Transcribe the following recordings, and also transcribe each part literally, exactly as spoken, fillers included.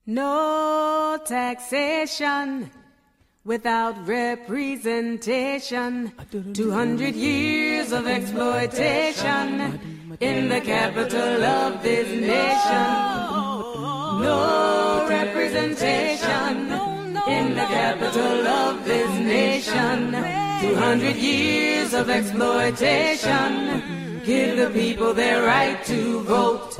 No taxation without representation. Two hundred years of exploitation in the capital of this nation. No representation in the capital of this nation. Two hundred years of exploitation. Give the people their right to vote.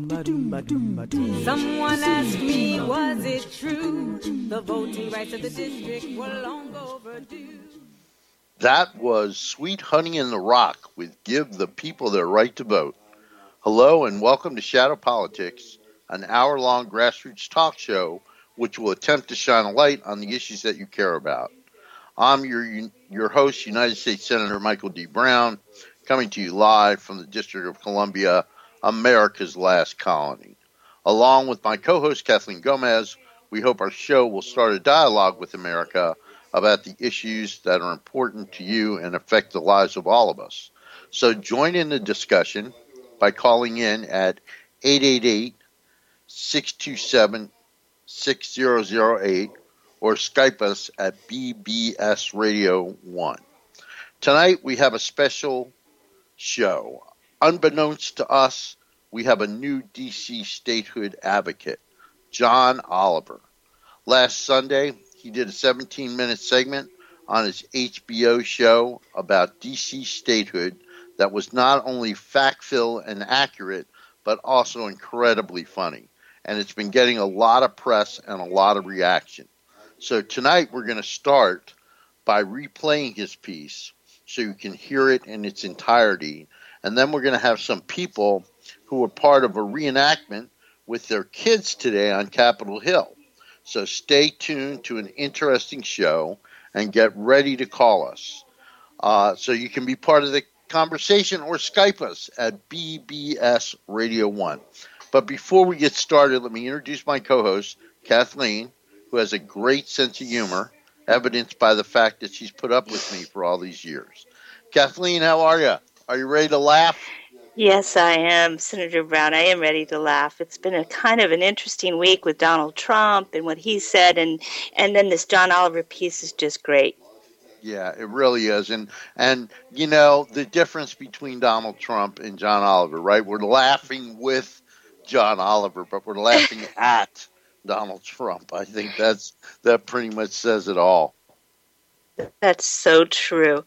Someone asked me, was it true? The voting rights of the district were long overdue. That was Sweet Honey in the Rock with Give the People Their Right to Vote. Hello and welcome to Shadow Politics, an hour-long grassroots talk show which will attempt to shine a light on the issues that you care about. I'm your your host, United States Senator Michael D. Brown, coming to you live from the District of Columbia, America's last colony. Along with my co-host, Kathleen Gomez, we hope our show will start a dialogue with America about the issues that are important to you and affect the lives of all of us. So join in the discussion by calling in at eight eight eight, six two seven, six zero zero eight or Skype us at B B S Radio one. Tonight we have a special show. Unbeknownst to us, we have a new D C statehood advocate, John Oliver. Last Sunday, he did a seventeen-minute segment on his H B O show about D C statehood that was not only fact-filled and accurate, but also incredibly funny. And it's been getting a lot of press and a lot of reaction. So tonight we're going to start by replaying his piece so you can hear it in its entirety. And then we're going to have some people who were part of a reenactment with their kids today on Capitol Hill. So stay tuned to an interesting show and get ready to call us. Uh, so you can be part of the conversation or Skype us at B B S Radio one. But before we get started, let me introduce my co-host, Kathleen, who has a great sense of humor, evidenced by the fact that she's put up with me for all these years. Kathleen, how are you? Are you ready to laugh? Yes, I am, Senator Brown. I am ready to laugh. It's been a kind of an interesting week with Donald Trump and what he said, and, and then this John Oliver piece is just great. Yeah, it really is. And, and, you know, the difference between Donald Trump and John Oliver, right? We're laughing with John Oliver, but we're laughing at Donald Trump. I think that's that pretty much says it all. That's so true.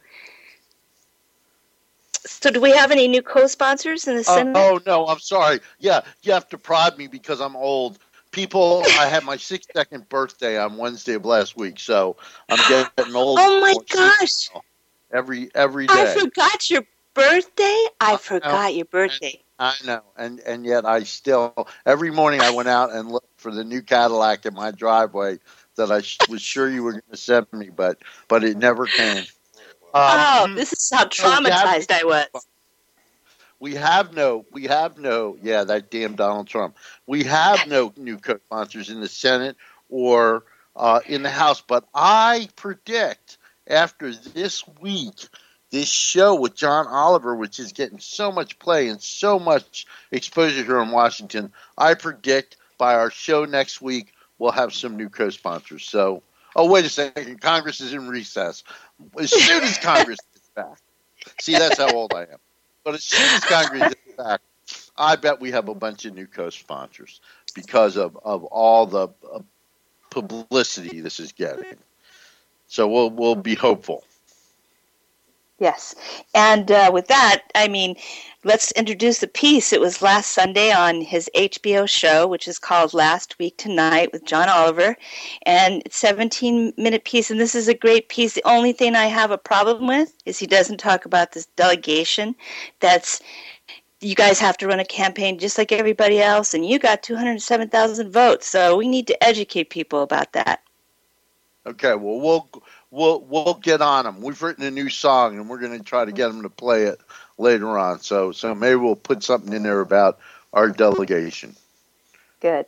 So do we have any new co-sponsors in the Senate? Uh, oh, no, I'm sorry. Yeah, you have to prod me because I'm old. People, I had my sixty-second birthday on Wednesday of last week, so I'm getting old. Oh, my gosh. Every, every day. I forgot your birthday? I forgot your birthday. I know, and and yet I still, every morning I went out and looked for the new Cadillac in my driveway that I sh- was sure you were going to send me, but but it never came. Um, oh, this is how traumatized I was. We have no, we have no, yeah, that damn Donald Trump. We have no new co-sponsors in the Senate or uh, in the House, but I predict after this week, this show with John Oliver, which is getting so much play and so much exposure here in Washington, I predict by our show next week, we'll have some new co-sponsors. So, oh, wait a second. Congress is in recess. As soon as Congress is back. See, that's how old I am. But as soon as Congress is back, I bet we have a bunch of new co-sponsors because of, of all the uh, publicity this is getting. So we'll we'll be hopeful. Yes. And uh, with that, I mean, let's introduce the piece. It was last Sunday on his H B O show, which is called Last Week Tonight with John Oliver. And it's a seventeen-minute piece, and this is a great piece. The only thing I have a problem with is he doesn't talk about this delegation. That's, you guys have to run a campaign just like everybody else, and you got two hundred seven thousand votes. So we need to educate people about that. Okay, well, we'll we'll we'll get on them. We've written a new song, and we're going to try to get them to play it later on. So so maybe we'll put something in there about our delegation. Good.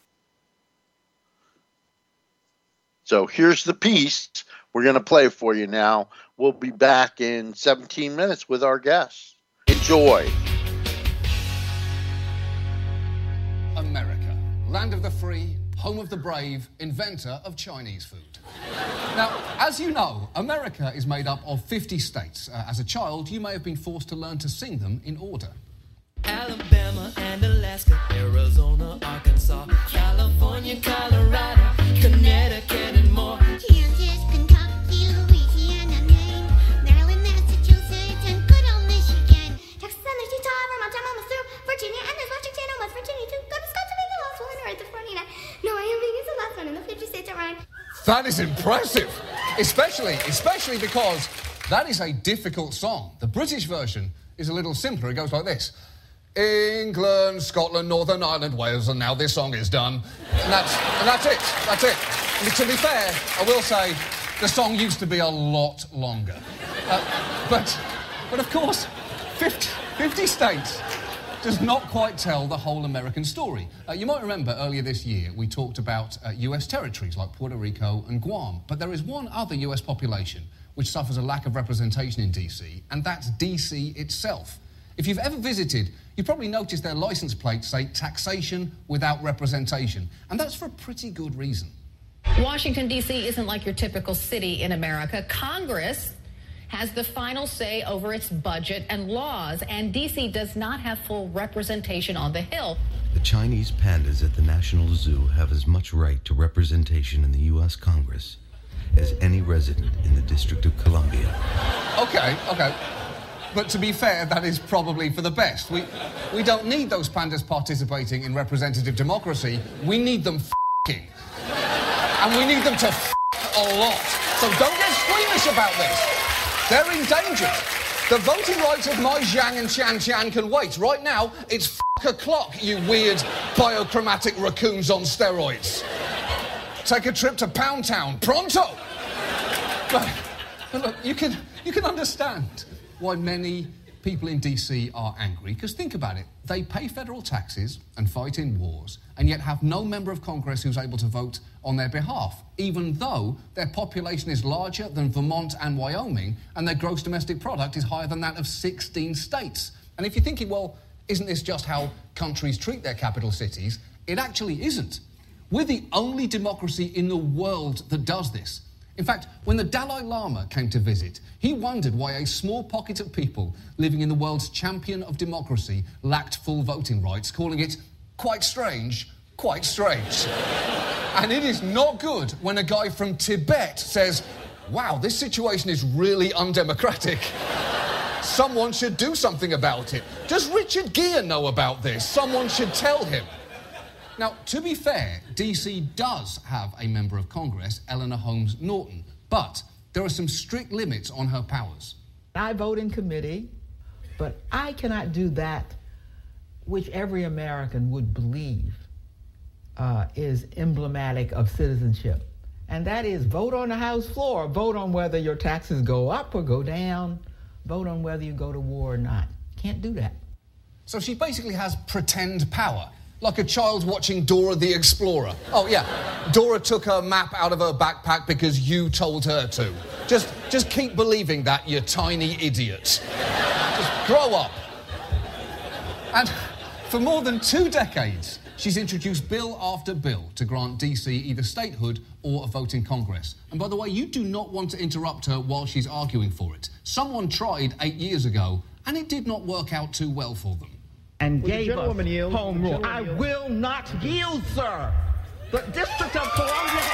So here's the piece. We're going to play it for you now. We'll be back in seventeen minutes with our guests. Enjoy. America, land of the free, home of the brave, inventor of Chinese food. Now, as you know, America is made up of fifty states. Uh, as a child, you may have been forced to learn to sing them in order. Alabama and Alaska, Arizona, Arkansas, California, Colorado, Connecticut, and more. Kansas, Kentucky, Louisiana, Maine, Maryland, Massachusetts, and good old Michigan. Texas, and Utah, Vermont, Missouri, Virginia, and there's Washington and West Virginia too. Go to Wisconsin, the last one, or the forty-nine. No, Wyoming is the last one, and the fifty states are right. That is impressive, especially, especially because that is a difficult song. The British version is a little simpler. It goes like this. England, Scotland, Northern Ireland, Wales, and now this song is done. And that's, and that's it, that's it. And to be fair, I will say, the song used to be a lot longer. Uh, but, but of course, fifty, fifty states does not quite tell the whole American story. Uh, you might remember earlier this year we talked about uh, U S territories like Puerto Rico and Guam, but there is one other U S population which suffers a lack of representation in D C, and that's D C itself. If you've ever visited, you've probably noticed their license plates say taxation without representation, and that's for a pretty good reason. Washington, D C isn't like your typical city in America. Congress has the final say over its budget and laws, and D C does not have full representation on the Hill. The Chinese pandas at the National Zoo have as much right to representation in the U S Congress as any resident in the District of Columbia. Okay, okay. But to be fair, that is probably for the best. We, we don't need those pandas participating in representative democracy. We need them f***ing. And we need them to f*** a lot. So don't get squeamish about this. They're endangered. The voting rights of Mai Zhang and Qian Qian can wait. Right now, it's f*** o'clock, you weird biochromatic raccoons on steroids. Take a trip to Pound Town, pronto! But, but look, you can, you can understand why many people in D C are angry, because think about it. They pay federal taxes and fight in wars, and yet have no member of Congress who's able to vote on their behalf, even though their population is larger than Vermont and Wyoming, and their gross domestic product is higher than that of sixteen states. And if you're thinking, well, isn't this just how countries treat their capital cities? It actually isn't. We're the only democracy in the world that does this. In fact, when the Dalai Lama came to visit, he wondered why a small pocket of people living in the world's champion of democracy lacked full voting rights, calling it quite strange, quite strange. And it is not good when a guy from Tibet says, wow, this situation is really undemocratic. Someone should do something about it. Does Richard Gere know about this? Someone should tell him. Now, to be fair, D C does have a member of Congress, Eleanor Holmes Norton, but there are some strict limits on her powers. I vote in committee, but I cannot do that which every American would believe uh, is emblematic of citizenship. And that is vote on the House floor, vote on whether your taxes go up or go down, vote on whether you go to war or not. Can't do that. So she basically has pretend power. Like a child watching Dora the Explorer. Oh, yeah, Dora took her map out of her backpack because you told her to. Just, just keep believing that, you tiny idiot. Just grow up. And for more than two decades, she's introduced bill after bill to grant D C either statehood or a vote in Congress. And by the way, you do not want to interrupt her while she's arguing for it. Someone tried eight years ago, and it did not work out too well for them. And Will gave us home rule. I yield? will not yield, sir. The District of Columbia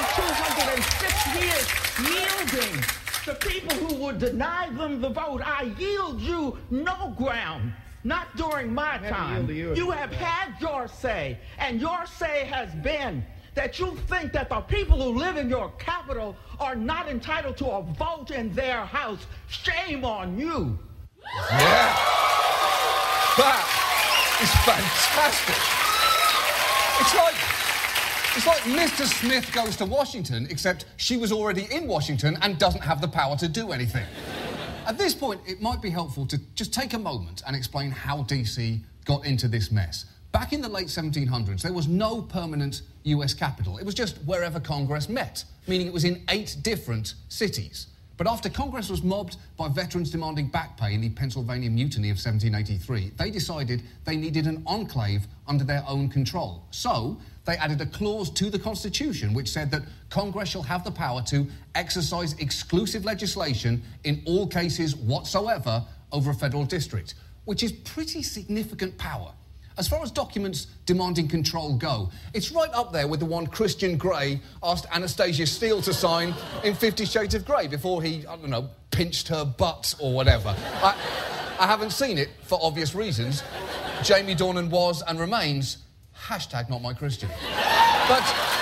has spent two hundred six years yielding to people who would deny them the vote. I yield you no ground, not during my time. You. you have had your say, and your say has been that you think that the people who live in your capital are not entitled to a vote in their house. Shame on you. Yeah. That is fantastic. It's like, it's like Mister Smith Goes to Washington, except she was already in Washington and doesn't have the power to do anything. At this point, it might be helpful to just take a moment and explain how D C got into this mess. Back in the late seventeen hundreds, there was no permanent U S capital. It was just wherever Congress met, meaning it was in eight different cities. But after Congress was mobbed by veterans demanding back pay in the Pennsylvania Mutiny of seventeen eighty-three, they decided they needed an enclave under their own control. So they added a clause to the Constitution which said that Congress shall have the power to exercise exclusive legislation in all cases whatsoever over a federal district, which is pretty significant power. As far as documents demanding control go, it's right up there with the one Christian Grey asked Anastasia Steele to sign in Fifty Shades of Grey before he, I don't know, pinched her butt or whatever. I, I haven't seen it for obvious reasons. Jamie Dornan was and remains hashtag not my Christian. But,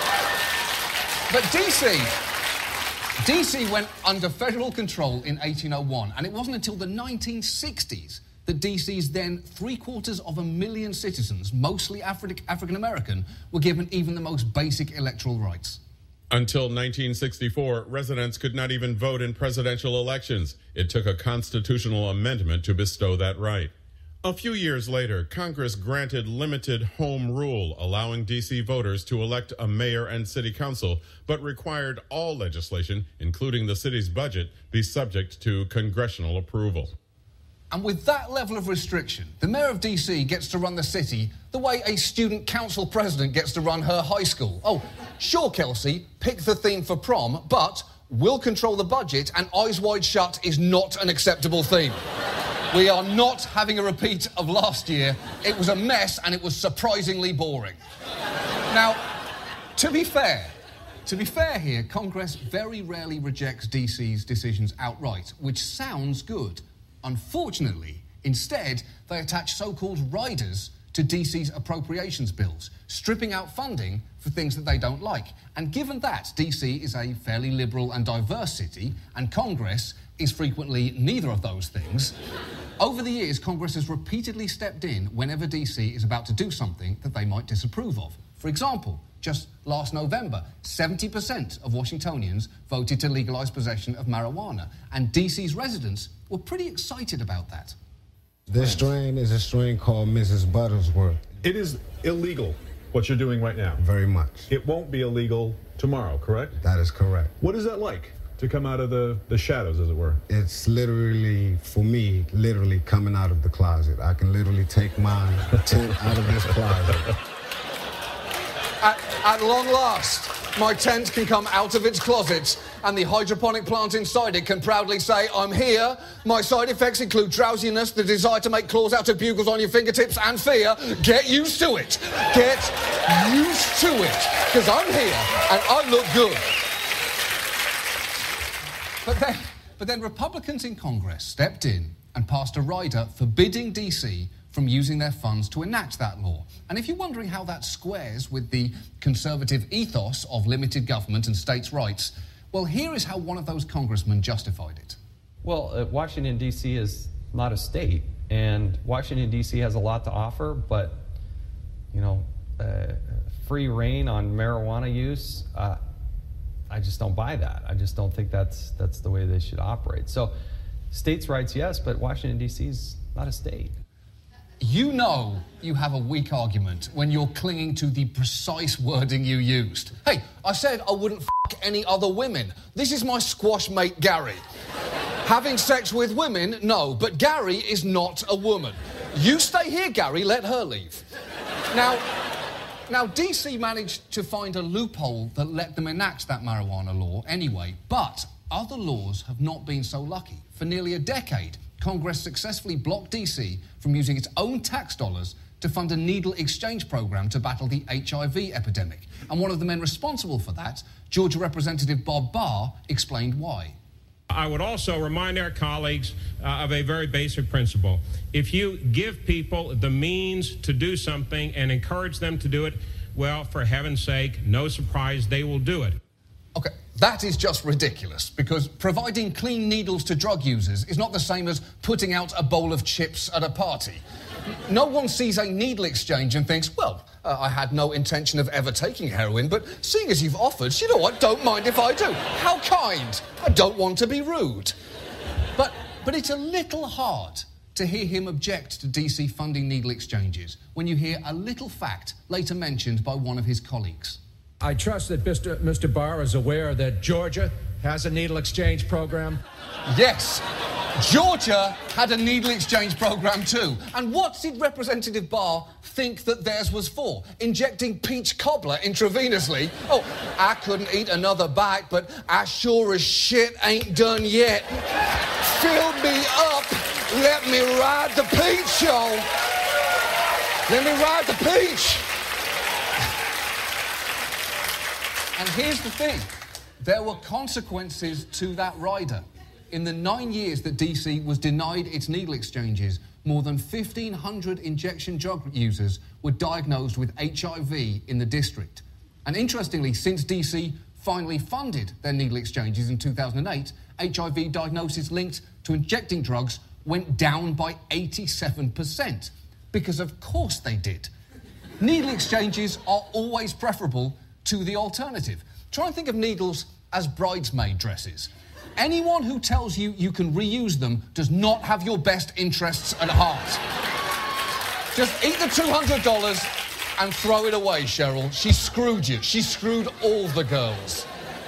but D C... D C went under federal control in eighteen oh one, and it wasn't until the nineteen sixties that D C's then three-quarters of a million citizens, mostly Afri- African-American, were given even the most basic electoral rights. Until nineteen sixty-four, residents could not even vote in presidential elections. It took a constitutional amendment to bestow that right. A few years later, Congress granted limited home rule, allowing D C voters to elect a mayor and city council, but required all legislation, including the city's budget, be subject to congressional approval. And with that level of restriction, the mayor of D C gets to run the city the way a student council president gets to run her high school. Oh, sure, Kelsey, pick the theme for prom, but we'll control the budget, and Eyes Wide Shut is not an acceptable theme. We are not having a repeat of last year. It was a mess, and it was surprisingly boring. Now, to be fair, to be fair here, Congress very rarely rejects D C's decisions outright, which sounds good. Unfortunately, instead, they attach so-called riders to D C's appropriations bills, stripping out funding for things that they don't like. And given that D C is a fairly liberal and diverse city, and Congress is frequently neither of those things, over the years, Congress has repeatedly stepped in whenever D C is about to do something that they might disapprove of. For example, just last November, seventy percent of Washingtonians voted to legalise possession of marijuana, and D C's residents were pretty excited about that. This strain is a strain called Missus Buttersworth. It is illegal, what you're doing right now. Very much. It won't be illegal tomorrow, correct? That is correct. What is that like, to come out of the, the shadows, as it were? It's literally, for me, literally coming out of the closet. I can literally take my tent out of this closet. At, at long last, my tent can come out of its closet, and the hydroponic plant inside it can proudly say, I'm here. My side effects include drowsiness, the desire to make claws out of bugles on your fingertips, and fear. Get used to it. Get used to it. Because I'm here, and I look good. But then, but then Republicans in Congress stepped in and passed a rider forbidding D C from using their funds to enact that law. And if you're wondering how that squares with the conservative ethos of limited government and states' rights, well, here is how one of those congressmen justified it. Well, uh, Washington, D C is not a state, and Washington, D C has a lot to offer, but, you know, uh, free reign on marijuana use, uh, I just don't buy that. I just don't think that's, that's the way they should operate. So, states' rights, yes, but Washington, D C is not a state. You know you have a weak argument when you're clinging to the precise wording you used. Hey, I said I wouldn't f*** any other women. This is my squash mate, Gary. Having sex with women, no, but Gary is not a woman. You stay here, Gary, let her leave. Now, now D C managed to find a loophole that let them enact that marijuana law anyway, but other laws have not been so lucky. For nearly a decade, Congress successfully blocked D C from using its own tax dollars to fund a needle exchange program to battle the H I V epidemic. And one of the men responsible for that, Georgia Representative Bob Barr, explained why. I would also remind our colleagues uh, of a very basic principle. If you give people the means to do something and encourage them to do it, well, for heaven's sake, no surprise, they will do it. Okay, that is just ridiculous, because providing clean needles to drug users is not the same as putting out a bowl of chips at a party. No one sees a needle exchange and thinks, well, uh, I had no intention of ever taking heroin, but seeing as you've offered, you know what, don't mind if I do. How kind. I don't want to be rude. But, but it's a little hard to hear him object to D C funding needle exchanges when you hear a little fact later mentioned by one of his colleagues. I trust that Mister Mister Barr is aware that Georgia has a needle exchange program. Yes. Georgia had a needle exchange program too. And what did Representative Barr think that theirs was for? Injecting peach cobbler intravenously? Oh, I couldn't eat another bite, but I sure as shit ain't done yet. Fill me up. Let me ride the peach, y'all. Let me ride the peach. And here's the thing. There were consequences to that rider. In the nine years that D C was denied its needle exchanges, more than fifteen hundred injection drug users were diagnosed with H I V in the district. And interestingly, since D C finally funded their needle exchanges in two thousand eight, H I V diagnosis linked to injecting drugs went down by eighty-seven percent. Because of course they did. Needle exchanges are always preferable to the alternative. Try and think of needles as bridesmaid dresses. Anyone who tells you you can reuse them does not have your best interests at heart. Just eat the two hundred dollars and throw it away, Cheryl. She screwed you. She screwed all the girls.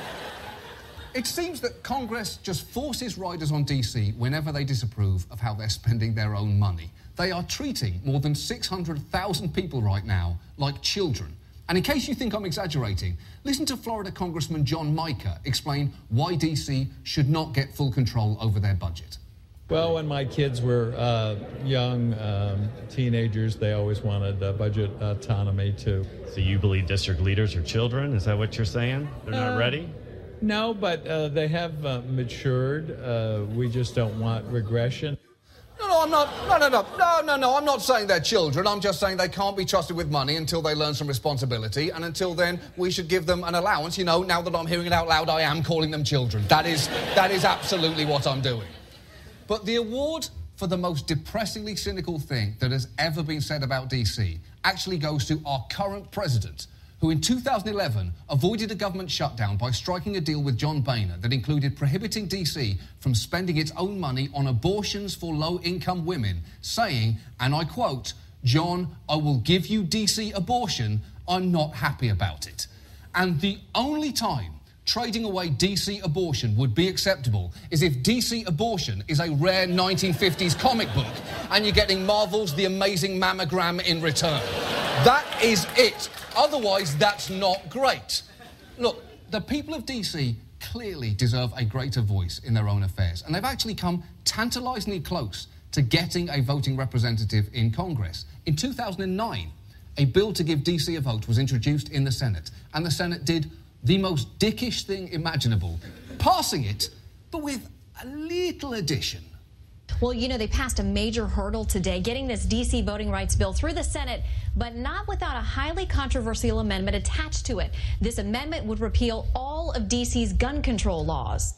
It seems that Congress just forces riders on D C whenever they disapprove of how they're spending their own money. They are treating more than six hundred thousand people right now like children. And in case you think I'm exaggerating, listen to Florida Congressman John Mica explain why D C should not get full control over their budget. Well, when my kids were uh, young um, teenagers, they always wanted uh, budget autonomy too. So you believe district leaders are children? Is that what you're saying? They're not Uh, ready? No, but uh, they have uh, matured. Uh, we just don't want regression. No, no, I'm not. No, no, no. No, no, no. I'm not saying they're children. I'm just saying they can't be trusted with money until they learn some responsibility. And until then, we should give them an allowance. You know, now that I'm hearing it out loud, I am calling them children. That is, that is absolutely what I'm doing. But the award for the most depressingly cynical thing that has ever been said about D C actually goes to our current president, who in two thousand eleven avoided a government shutdown by striking a deal with John Boehner that included prohibiting D C from spending its own money on abortions for low-income women, saying, and I quote, "John, I will give you D C abortion. I'm not happy about it." And the only time trading away D C abortion would be acceptable is if D C abortion is a rare nineteen fifties comic book and you're getting Marvel's The Amazing Mammogram in return. That is it. Otherwise, that's not great. Look, the people of D C clearly deserve a greater voice in their own affairs, and they've actually come tantalisingly close to getting a voting representative in Congress. In two thousand nine, a bill to give D C a vote was introduced in the Senate, and the Senate did the most dickish thing imaginable, passing it, but with a little addition. Well, you know, they passed a major hurdle today, getting this D C voting rights bill through the Senate, but not without a highly controversial amendment attached to it. This amendment would repeal all of D C's gun control laws.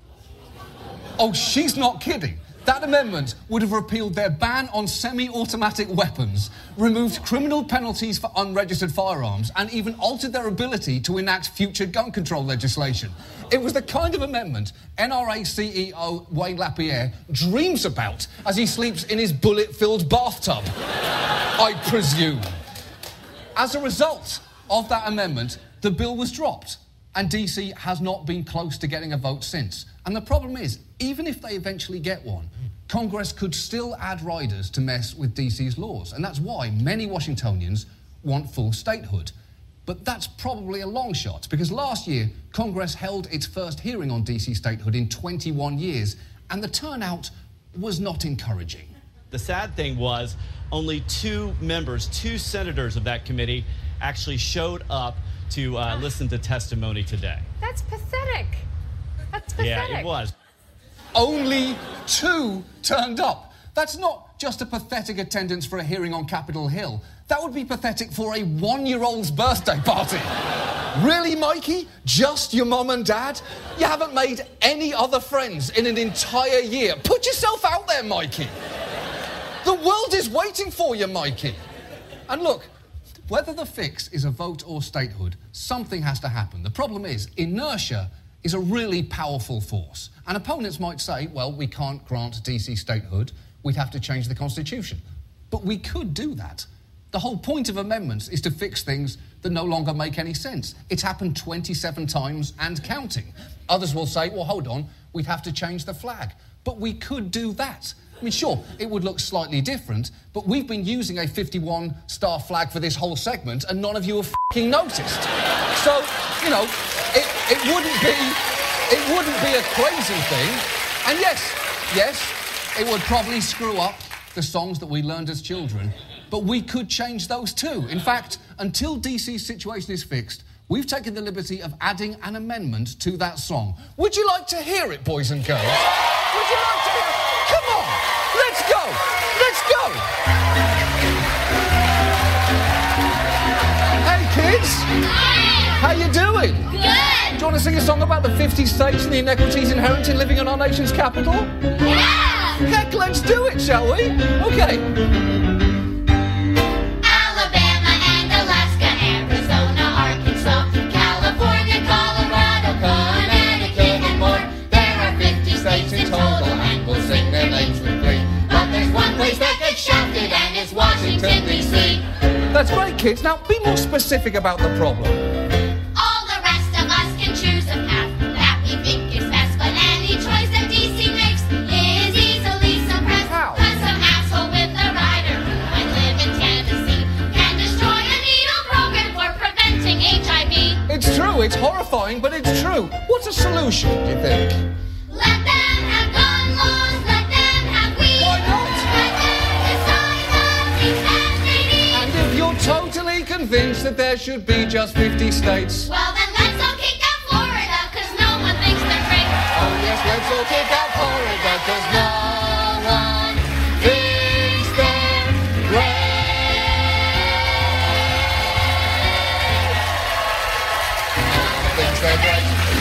Oh, she's not kidding. That amendment would have repealed their ban on semi-automatic weapons, removed criminal penalties for unregistered firearms, and even altered their ability to enact future gun control legislation. It was the kind of amendment N R A C E O Wayne LaPierre dreams about as he sleeps in his bullet-filled bathtub, I presume. As a result of that amendment, the bill was dropped, and D C has not been close to getting a vote since. And the problem is, even if they eventually get one, Congress could still add riders to mess with D C's laws. And that's why many Washingtonians want full statehood. But that's probably a long shot, because last year, Congress held its first hearing on D C statehood in twenty-one years, and the turnout was not encouraging. The sad thing was only two members, two senators of that committee actually showed up to uh, listen to testimony today. That's pathetic. That's pathetic. Yeah, it was. Only two turned up. That's not just a pathetic attendance for a hearing on Capitol Hill. That would be pathetic for a one-year-old's birthday party. Really, Mikey? Just your mum and dad? You haven't made any other friends in an entire year. Put yourself out there, Mikey. The world is waiting for you, Mikey. And look, whether the fix is a vote or statehood, something has to happen. The problem is, inertia is a really powerful force. And opponents might say, well, we can't grant D C statehood, we'd have to change the Constitution. But we could do that. The whole point of amendments is to fix things that no longer make any sense. It's happened twenty-seven times and counting. Others will say, well, hold on, we'd have to change the flag. But we could do that. I mean, sure, it would look slightly different, but we've been using a fifty-one star flag for this whole segment, and none of you have f***ing noticed. So, you know, it, it wouldn't be it wouldn't be a crazy thing. And yes, yes, it would probably screw up the songs that we learned as children, but we could change those too. In fact, until D C's situation is fixed, we've taken the liberty of adding an amendment to that song. Would you like to hear it, boys and girls? Would you like to hear it? Come on, let's go, let's go. Hey, kids. How you doing? Good. Do you want to sing a song about the fifty states and the inequities inherent in living in our nation's capital? Yeah. Heck, let's do it, shall we? Okay. Alabama and Alaska, Arizona, Arkansas, California, Colorado, Connecticut, and more. There are fifty states in total, and we'll sing their names with glee. But there's one place that gets shouted, and it's Washington, D C That's great, kids. Now, be more specific about the problem. All the rest of us can choose a path that we think is best, but any choice that D C makes is easily suppressed. How? Cause some asshole with a rider who might live in Tennessee can destroy a needle program for preventing H I V. It's true, it's horrifying, but it's true. What's a solution, do you think? Let them have gun laws, let them have weed. Why not? Let them decide the things that they need. And if you're totally convinced that there should be just fifty states... Well then let's all kick out Florida, cause no one thinks they're great. Oh yes, let's all kick out Florida, cause no one thinks they're great. Thinks they're great.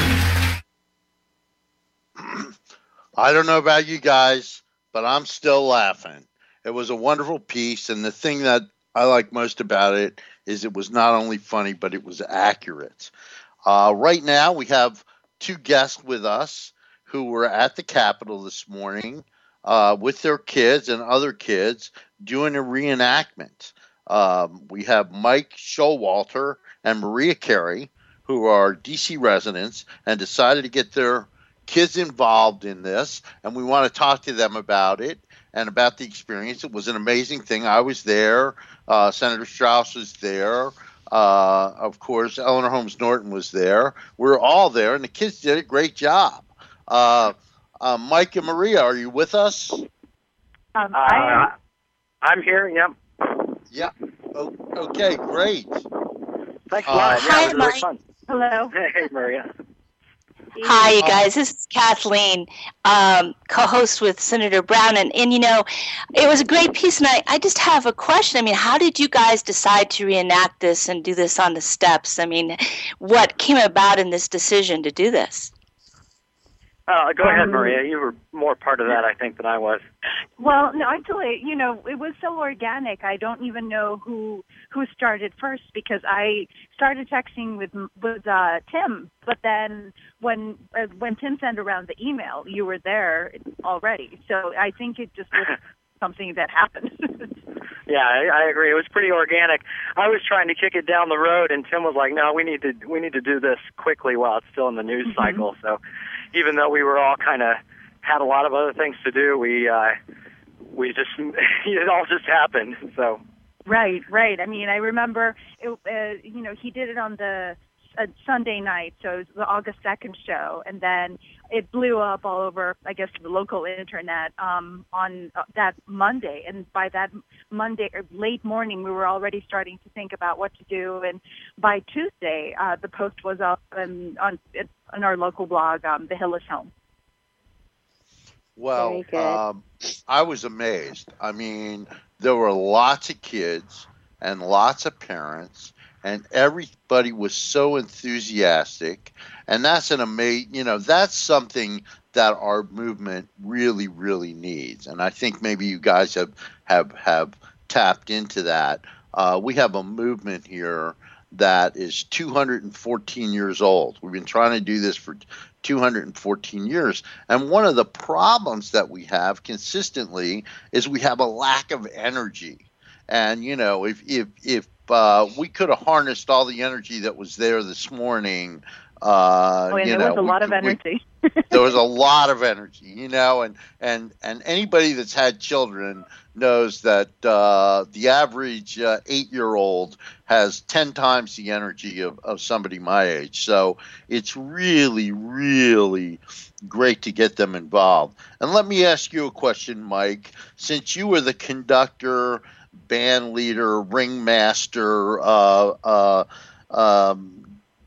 I don't know about you guys, but I'm still laughing. It was a wonderful piece, and the thing that I like most about it is it was not only funny, but it was accurate. Uh, right now, we have two guests with us who were at the Capitol this morning uh, with their kids and other kids doing a reenactment. Um, we have Mike Showalter and Maria Carey, who are D C residents and decided to get their kids involved in this, and we want to talk to them about it and about the experience. It was an amazing thing. I was there. Uh, Senator Strauss was there. Uh, of course, Eleanor Holmes Norton was there. We were all there, and the kids did a great job. Uh, uh, Mike and Maria, are you with us? Um, I am. I'm here, yep. Yeah. Oh, okay, great. Thanks a Uh, lot. Hi, Yeah, it was Mike. very fun. Hello. Hey, hey, Maria. Hi, you guys. This is Kathleen, um, co-host with Senator Brown. And, and, you know, it was a great piece. And I, I just have a question. I mean, how did you guys decide to reenact this and do this on the steps? I mean, what came about in this decision to do this? Uh, go ahead, Um, Maria. You were more part of that, I think, than I was. Well, no, actually, you know, it was so organic. I don't even know who who started first because I started texting with with uh, Tim, but then when uh, when Tim sent around the email, you were there already. So I think it just was something that happened. Yeah, I, I agree. It was pretty organic. I was trying to kick it down the road, and Tim was like, "No, we need to we need to do this quickly while it's still in the news Mm-hmm. cycle." So, even though we were all kind of had a lot of other things to do, we uh, we just it all just happened. So. Right, right. I mean, I remember, it, uh, you know, he did it on the uh, Sunday night, so it was the August second show, and then it blew up all over, I guess, the local internet um, on uh, that Monday. And by that Monday, or late morning, we were already starting to think about what to do. And by Tuesday, uh, the post was up and on, on our local blog, um, The Hill is Home. Well, um, I was amazed. I mean, there were lots of kids and lots of parents, and everybody was so enthusiastic. And that's an amazing, you know, that's something that our movement really, really needs. And I think maybe you guys have have, have tapped into that. Uh, we have a movement here that is two hundred fourteen years old. We've been trying to do this for two hundred fourteen years. And one of the problems that we have consistently is we have a lack of energy. And, you know, if if if uh, we could have harnessed all the energy that was there this morning Uh, Oh, and you there know, was a lot we- of we- energy. there was a lot of energy, you know, and and and anybody that's had children knows that uh, the average uh, eight-year-old has ten times the energy of, of somebody my age. So it's really, really great to get them involved. And let me ask you a question, Mike. Since you were the conductor, band leader, ringmaster, uh, uh, um,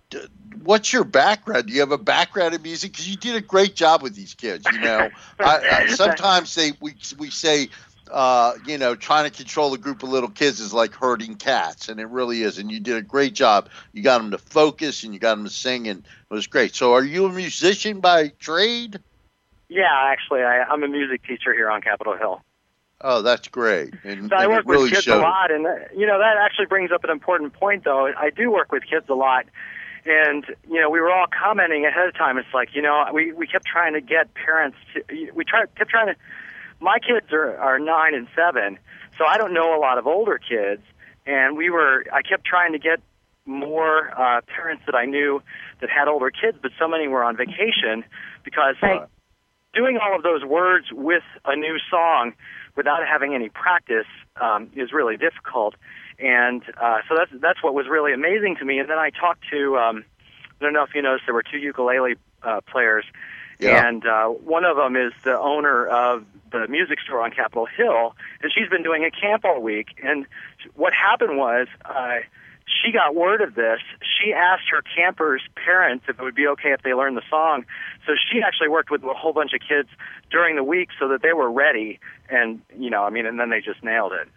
what's your background? Do you have a background in music? Because you did a great job with these kids. You know, I, I, sometimes they we we say, uh, you know, trying to control a group of little kids is like herding cats, and it really is. And you did a great job. You got them to focus, and you got them to sing, and it was great. So, are you a musician by trade? Yeah, actually, I, I'm a music teacher here on Capitol Hill. Oh, that's great. And, So I and work it really with kids showed. a lot, and uh, you know that actually brings up an important point. Though I do work with kids a lot, and you know we were all commenting ahead of time. It's like you know we we kept trying to get parents. To, we tried kept trying to. My kids are are nine and seven, so I don't know a lot of older kids, and we were. I kept trying to get more uh, parents that I knew that had older kids, but so many were on vacation because uh, doing all of those words with a new song without having any practice um, is really difficult. And uh, so that's that's what was really amazing to me. And then I talked to, um, I don't know if you noticed, there were two ukulele uh, players. Yeah. And uh, one of them is the owner of the music store on Capitol Hill, and she's been doing a camp all week. And what happened was uh, she got word of this. She asked her campers' parents if it would be okay if they learned the song. So she actually worked with a whole bunch of kids during the week so that they were ready. And, you know, I mean, and then they just nailed it.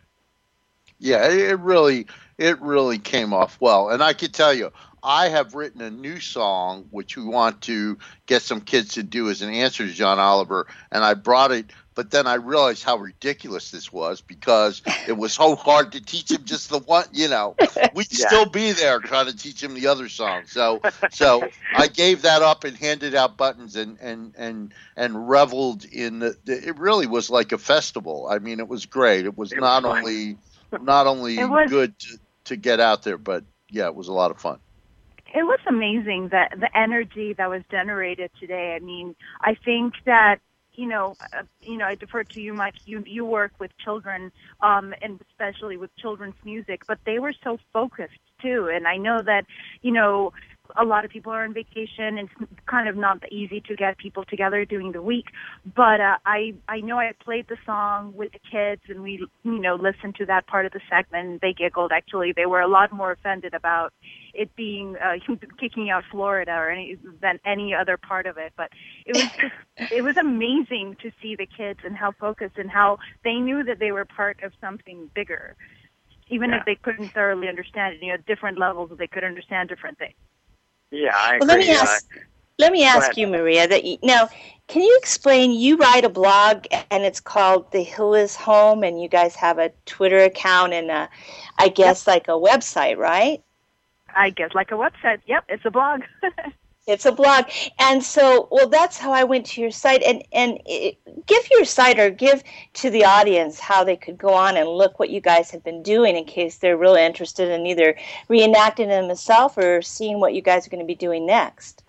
Yeah, it it really, it really came off well. And I could tell you, I have written a new song which we want to get some kids to do as an answer to John Oliver, and I brought it. But then I realized how ridiculous this was because it was so hard to teach him just the one. You know, we'd Yeah. still be there trying to teach him the other song. So, so I gave that up and handed out buttons and and and and reveled in the. the it really was like a festival. I mean, it was great. It was It not was fun. only not only It was- good to, to get out there, but yeah, it was a lot of fun. It was amazing that the energy that was generated today. I mean, I think that you know, uh, you know, I defer to you, Mike. You you work with children, um, and especially with children's music, but they were so focused too. And I know that, you know, a lot of people are on vacation, and it's kind of not easy to get people together during the week. But uh, I I know I played the song with the kids, and we you know listened to that part of the segment. And they giggled. Actually, they were a lot more offended about it being uh, kicking out Florida or any than any other part of it. But it was just, it was amazing to see the kids and how focused and how they knew that they were part of something bigger, even Yeah. if they couldn't thoroughly understand it. You know, different levels they could understand different things. Yeah, I Well, let agree. me ask. Uh, Let me Go ask ahead. you, Maria. That you, now, can you explain? You write a blog, and it's called "The Hill Is Home," and you guys have a Twitter account and a, I guess, like a website, right? I guess like a website. Yep, it's a blog. It's a blog, and so well, that's how I went to your site. And and it, give your site or give to the audience how they could go on and look what you guys have been doing in case they're really interested in either reenacting them themselves or seeing what you guys are going to be doing next.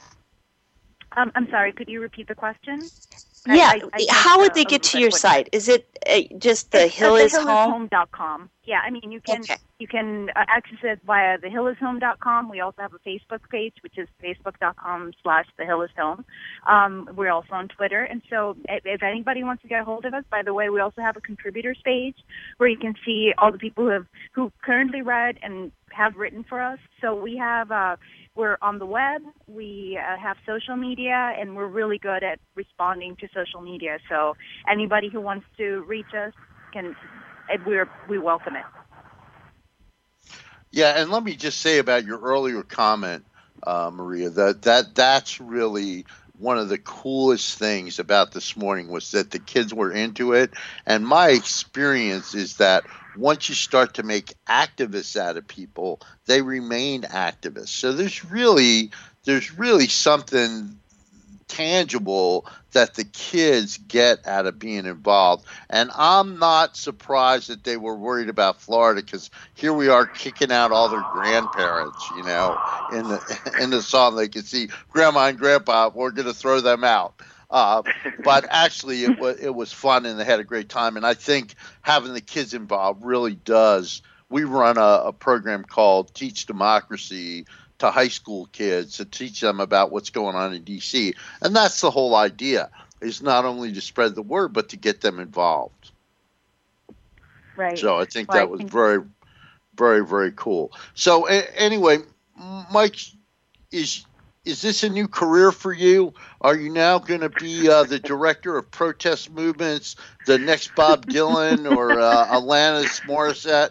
Um, I'm sorry. Could you repeat the question? Yeah, I- I- I how missed, would uh, they a get little to bit your of what- site? Is it uh, just the It's Hill at is Home? dot com. Yeah, I mean you can you can uh, access it via the hill is home dot com. We also have a Facebook page, which is facebook dot com slash the hill is home. Um, we're also on Twitter, and so if, if anybody wants to get a hold of us, by the way, we also have a contributors page where you can see all the people who have who currently read and have written for us. So we have. Uh, We're on the web, we uh, have social media, and we're really good at responding to social media. So anybody who wants to reach us can, we're, we welcome it. Yeah, and let me just say about your earlier comment, uh, Maria, that, that that's really one of the coolest things about this morning was that the kids were into it. And my experience is that once you start to make activists out of people, they remain activists. So there's really there's really something tangible that the kids get out of being involved. And I'm not surprised that they were worried about Florida, because here we are kicking out all their grandparents, you know, in the in the song. They can see Grandma and Grandpa, we're going to throw them out. Uh, but actually, it was it was fun, and they had a great time. And I think having the kids involved really does. We run a, a program called Teach Democracy to high school kids to teach them about what's going on in D C, and that's the whole idea: is not only to spread the word, but to get them involved. Right. So I think well, that I was think- very, very, very cool. So a- anyway, Mike, is. Is this a new career for you? Are you now going to be uh, the director of protest movements, the next Bob Dylan or uh, Alanis Morissette?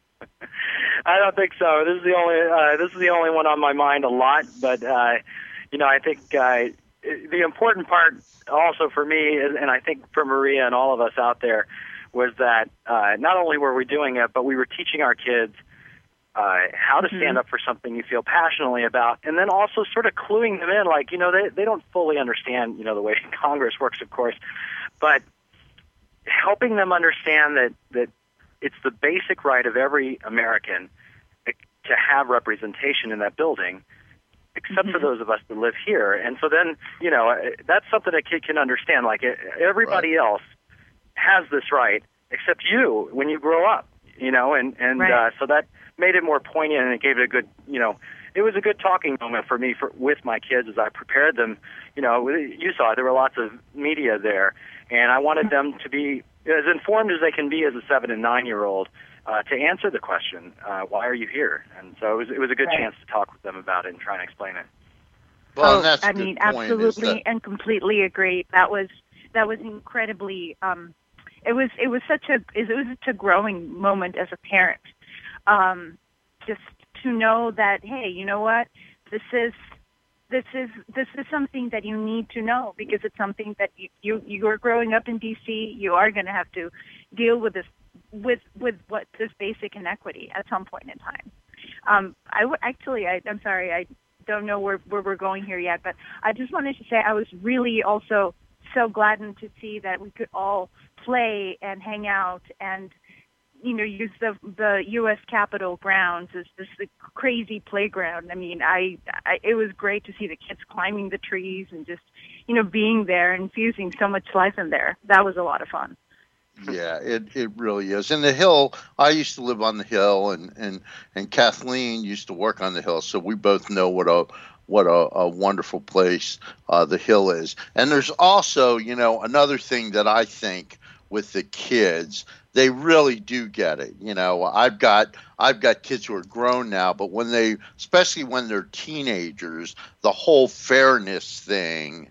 I don't think so. This is the only uh, this is the only one on my mind a lot. But uh, you know, I think uh, the important part also for me, is, and I think for Maria and all of us out there, was that uh, not only were we doing it, but we were teaching our kids Uh, how to stand Mhm. up for something you feel passionately about, and then also sort of cluing them in, like, you know, they, they don't fully understand, you know, the way Congress works, of course, but helping them understand that, that it's the basic right of every American to have representation in that building, except for those of us that live here. And so then, you know, that's something a kid can understand. Like, everybody Right. else has this right, except you when you grow up, you know, and, and Right. uh, so that made it more poignant, and it gave it a good, you know, it was a good talking moment for me for, with my kids as I prepared them. You know, you saw it, there were lots of media there, and I wanted them to be as informed as they can be as a seven and nine year old uh, to answer the question, uh, why are you here? And so it was it was a good Right. chance to talk with them about it and try and explain it. Well, oh, and that's a I good mean, point, is absolutely that- and completely agree. That was that was incredibly. Um, it was it was such a it was such a growing moment as a parent. Um, just to know that, hey, you know what, this is this is this is something that you need to know, because it's something that you you, you are growing up in D C. You are going to have to deal with this with with what this basic inequity at some point in time. Um, I w- actually, I, I'm sorry, I don't know where, where we're going here yet, but I just wanted to say I was really also so gladdened to see that we could all play and hang out and, you know, use the the U S Capitol grounds as this the crazy playground. I mean, I, I it was great to see the kids climbing the trees and just, you know, being there and infusing so much life in there. That was a lot of fun. Yeah, it, it really is. And the Hill, I used to live on the Hill, and, and, and Kathleen used to work on the Hill, so we both know what a what a, a wonderful place uh, the Hill is. And there's also, you know, another thing that I think with the kids, they really do get it. You know, I've got I've got kids who are grown now, but when they, especially when they're teenagers, the whole fairness thing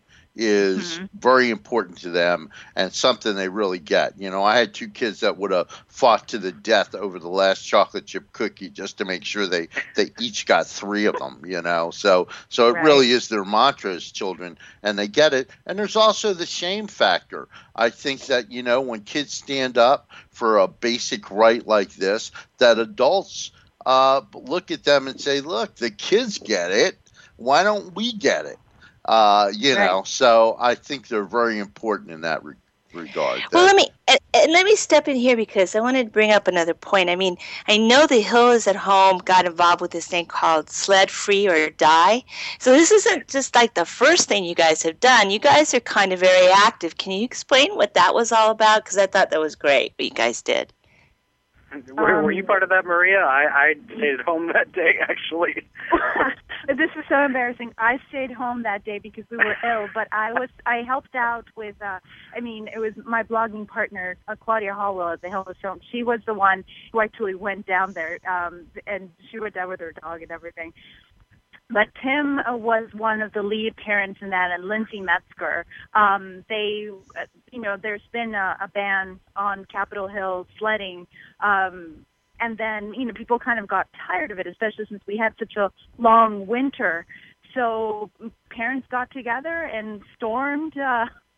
is Mhm. very important to them and something they really get. You know, I had two kids that would have fought to the death over the last chocolate chip cookie just to make sure they, they each got three of them, you know. So so it Right. really is their mantra as children, and they get it. And there's also the shame factor. I think that, you know, when kids stand up for a basic right like this, that adults uh, look at them and say, look, the kids get it. Why don't we get it? Uh, you Right. know, so I think they're very important in that re- regard. Well, That- let me and, and let me step in here because I wanted to bring up another point. I mean, I know the Hill is at home got involved with this thing called Sled Free or Die. So this isn't just like the first thing you guys have done. You guys are kind of very active. Can you explain what that was all about? Because I thought that was great what you guys did. Were, were Um, you part of that, Maria? I, I stayed at home that day, actually. This is so embarrassing. I stayed home that day because we were ill, but I was I helped out with. Uh, I mean, it was my blogging partner, uh, Claudia Hallwell at the Hill of Film. She was the one who actually went down there, um, and she went down with her dog and everything. But Tim uh, was one of the lead parents in that, and Lindsay Metzger. Um, they, uh, you know, there's been a, a ban on Capitol Hill sledding, um, and then, you know, people kind of got tired of it, especially since we had such a long winter. So parents got together and stormed uh,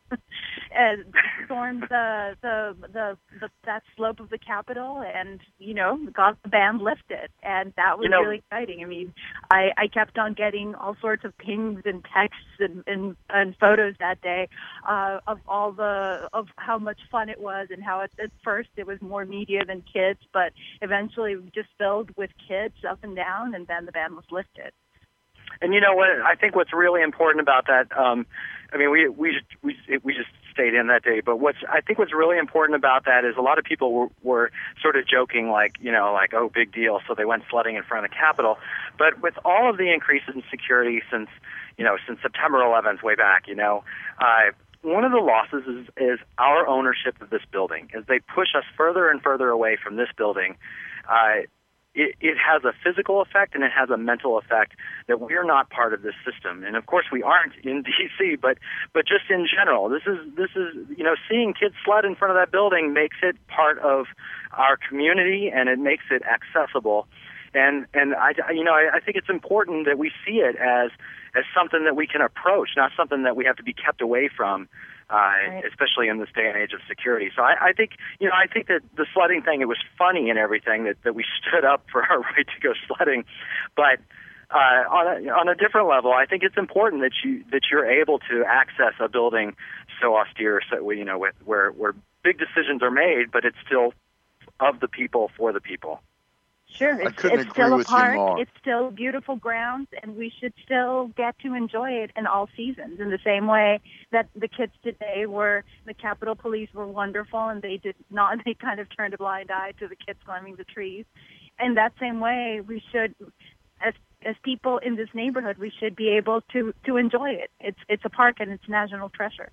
and stormed the, the the the that slope of the Capitol, and you know got the ban lifted, and that was You know- really exciting. I mean, I, I kept on getting all sorts of pings and texts and and, and photos that day uh, of all the of how much fun it was, and how at, at first it was more media than kids, but eventually just filled with kids up and down, and then the ban was lifted. And you know what? I think what's really important about that. Um, I mean, we we just, we we just stayed in that day. But what's I think what's really important about that is a lot of people were, were sort of joking, like you know, like oh, big deal. So they went sledding in front of the Capitol. But with all of the increases in security since you know since September eleventh, way back, you know. Uh, One of the losses is, is our ownership of this building. As they push us further and further away from this building, uh, it, it has a physical effect and it has a mental effect that we're not part of this system. And of course, we aren't in D C, but but just in general, this is this is you know seeing kids sled in front of that building makes it part of our community and it makes it accessible. And and I you know I, I think it's important that we see it as as something that we can approach, not something that we have to be kept away from, uh, right. especially in this day and age of security. So I, I think, you know, I think that the sledding thing, it was funny and everything that, that we stood up for our right to go sledding, but uh, on a, on a different level, I think it's important that you that you're able to access a building so austere, so you know, where where big decisions are made, but it's still of the people for the people. Sure, it's, it's still a park, it's still beautiful grounds, and we should still get to enjoy it in all seasons in the same way that the kids today were, the Capitol Police were wonderful, and they did not, they kind of turned a blind eye to the kids climbing the trees. In that same way, we should, as as people in this neighborhood, we should be able to, to enjoy it. It's, it's a park, and it's national treasure.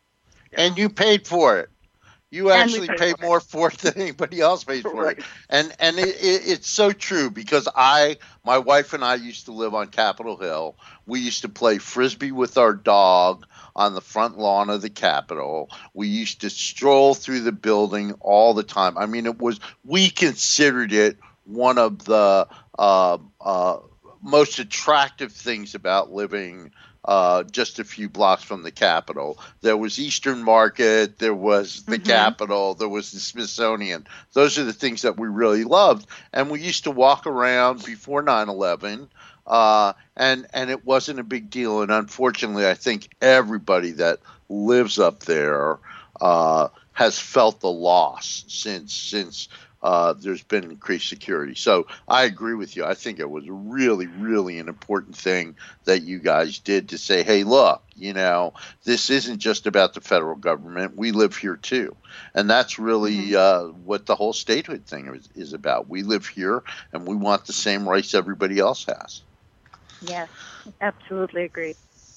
And you paid for it. You actually paid pay for more for it than anybody else pays for Right. it. And and it, it, it's so true because I, my wife and I used to live on Capitol Hill. We used to play Frisbee with our dog on the front lawn of the Capitol. We used to stroll through the building all the time. I mean, it was, we considered it one of the uh, uh, most attractive things about living Uh, just a few blocks from the Capitol. There was Eastern Market, there was the Mm-hmm. Capitol, there was the Smithsonian. Those are the things that we really loved. And we used to walk around before nine eleven, uh, and, and it wasn't a big deal. And unfortunately, I think everybody that lives up there uh, has felt the loss since since Uh, there's been increased security. So I agree with you. I think it was really, really an important thing that you guys did to say, hey, look, you know, this isn't just about the federal government. We live here too. And that's really uh, what the whole statehood thing is, is about. We live here and we want the same rights everybody else has. Yes, absolutely agree.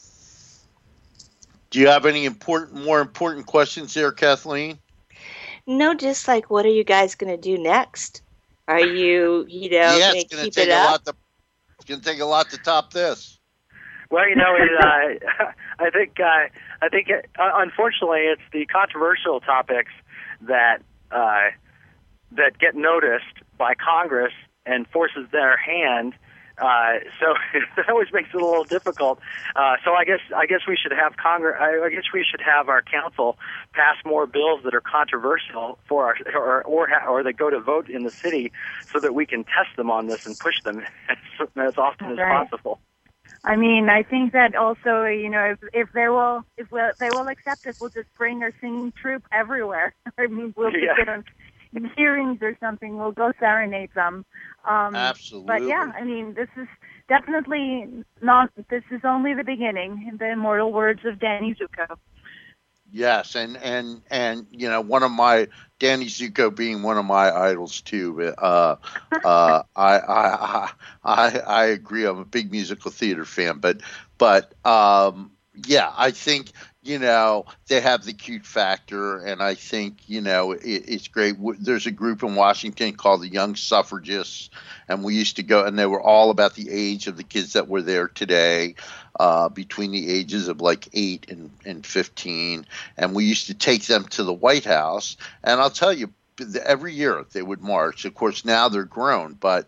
Do you have any important, more important questions there, Kathleen? No, just like, what are you guys going to do next? Are you, you know, yeah, going it's to going to keep take it a up? lot to. It's going to take a lot to top this. Well, you know, it, uh, I think uh, I think it, uh, unfortunately, it's the controversial topics that uh, that get noticed by Congress and forces their hand. Uh, so that always makes it a little difficult. Uh, so I guess I guess we should have Congress. I guess we should have our council pass more bills that are controversial for our or or, ha- or that go to vote in the city, so that we can test them on this and push them as, as often as Right. possible. I mean, I think that also, you know, if, if they will, if we'll, they will accept us, we'll just bring our singing troupe everywhere. I mean, we'll Yeah. just get on hearings or something. We'll go serenade them. Um, Absolutely. But yeah, I mean, this is definitely not. This is only the beginning. In the immortal words of Danny Zuko. Yes, and, and and you know, one of my Danny Zuko being one of my idols too. Uh, uh, I, I I I agree. I'm a big musical theater fan, but but um, yeah, I think you know they have the cute factor, and I think you know it, it's great. There's a group in Washington called the Young Suffragists, and we used to go, and they were all about the age of the kids that were there today. Uh, between the ages of like eight and, and fifteen. And we used to take them to the White House. And I'll tell you, every year they would march. Of course, now they're grown. But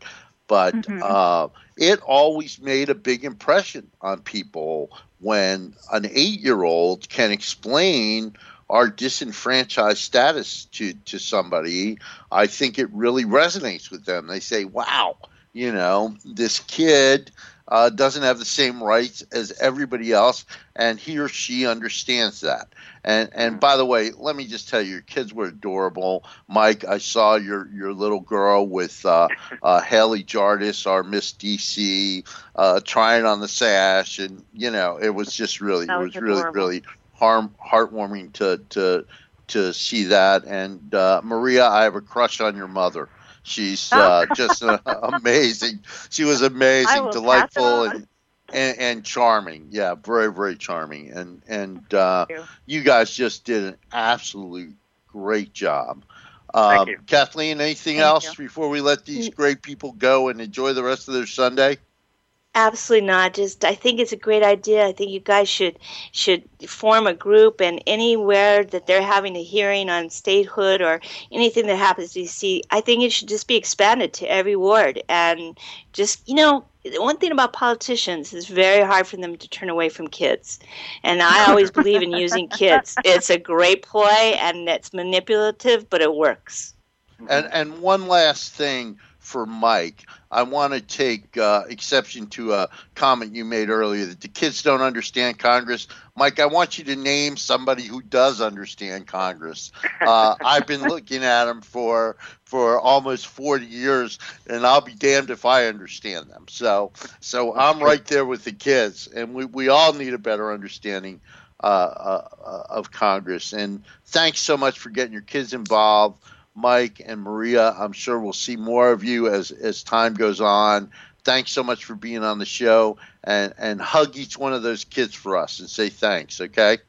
but Mhm. uh, it always made a big impression on people when an eight-year-old can explain our disenfranchised status to, to somebody. I think it really resonates with them. They say, wow, you know, this kid uh, doesn't have the same rights as everybody else, and he or she understands that. And and by the way, let me just tell you, your kids were adorable. Mike, I saw your, your little girl with uh, uh, Haley Jardis, our Miss D C, uh, trying on the sash, and, you know, it was just really, That it was was really, adorable. really harm, heartwarming to to to see that. And uh, Maria, I have a crush on your mother. She's uh, just uh, amazing. She was I amazing, will delightful, pass it on. and, and and charming. Yeah, very very charming. And and uh, you. you guys just did an absolute great job. Um, you. Kathleen, anything Thank else you. before we let these great people go and enjoy the rest of their Sunday? Absolutely not. Just I think it's a great idea. I think you guys should should form a group, and anywhere that they're having a hearing on statehood or anything that happens to D C, I think it should just be expanded to every ward. And just, you know, the one thing about politicians is very hard for them to turn away from kids. And I always believe in using kids. It's a great ploy and it's manipulative, but it works. And and one last thing for Mike, I want to take uh, exception to a comment you made earlier that the kids don't understand Congress. Mike, I want you to name somebody who does understand Congress. Uh, I've been looking at them for for almost forty years, and I'll be damned if I understand them. So so I'm right there with the kids, and we, we all need a better understanding uh, uh, of Congress. And thanks so much for getting your kids involved. Mike and Maria, I'm sure we'll see more of you as, as time goes on. Thanks so much for being on the show, and, and hug each one of those kids for us and say thanks, okay?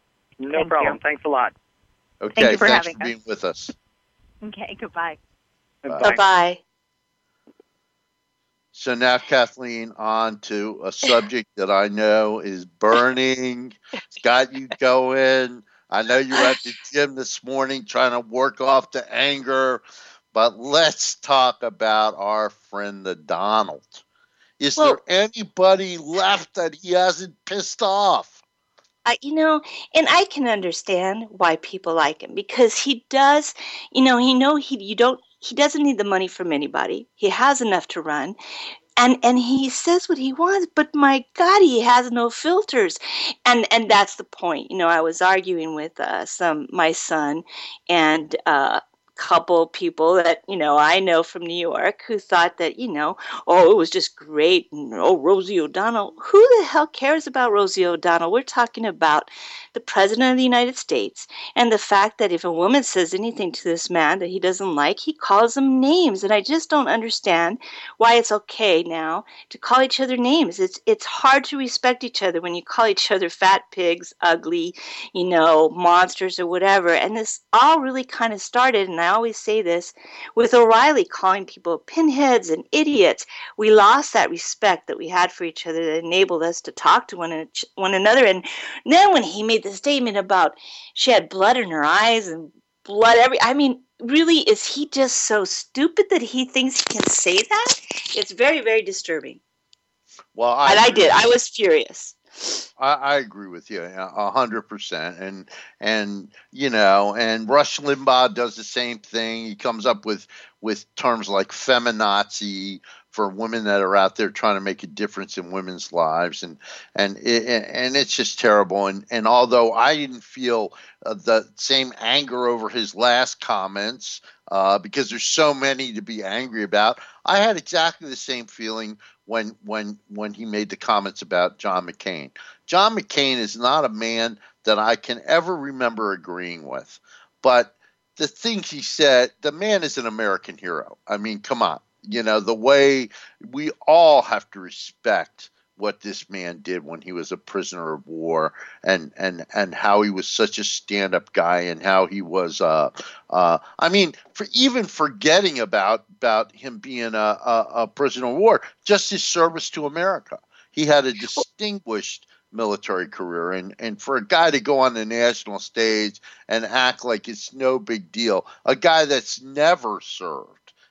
No Thank problem. you. Thanks a lot. Okay, Thank you for thanks having for being us. with us. Okay, goodbye. Bye bye. So now, Kathleen, on to a subject that I know is burning. It's got you going. I know you were at the gym this morning trying to work off the anger, but let's talk about our friend, the Donald. Is Well- there anybody left that he hasn't pissed off? I, you know, and I can understand why people like him, because he does, you know, he know he you don't he doesn't need the money from anybody. He has enough to run. And and he says what he wants, but my God, he has no filters. And and that's the point. You know, I was arguing with uh, some my son and uh couple people that, you know, I know from New York who thought that, you know, oh, it was just great. And, oh, Rosie O'Donnell. Who the hell cares about Rosie O'Donnell? We're talking about the President of the United States, and the fact that if a woman says anything to this man that he doesn't like, he calls them names. And I just don't understand why it's okay now to call each other names. It's it's hard to respect each other when you call each other fat pigs, ugly, you know, monsters or whatever. And this all really kind of started, and I always say this, with O'Reilly calling people pinheads and idiots. We lost that respect that we had for each other that enabled us to talk to one, one another. And then when he made the statement about she had blood in her eyes and blood every, I mean, really, is he just so stupid that he thinks he can say that? It's very, very disturbing. Well, I And I agree did. with I was furious. I, I agree with you a a hundred percent, and and you know, and Rush Limbaugh does the same thing. He comes up with with terms like feminazi for women that are out there trying to make a difference in women's lives, and and it, and it's just terrible. And and although I didn't feel uh, the same anger over his last comments, uh, because there's so many to be angry about, I had exactly the same feeling when when when he made the comments about John McCain. John McCain is not a man that I can ever remember agreeing with, but the things he said, the man is an American hero. I mean, come on. You know, the way we all have to respect what this man did when he was a prisoner of war, and and and how he was such a stand-up guy, and how he was uh uh I mean, for even forgetting about about him being a, a, a prisoner of war, just his service to America. He had a distinguished military career, and and for a guy to go on the national stage and act like it's no big deal, a guy that's never served,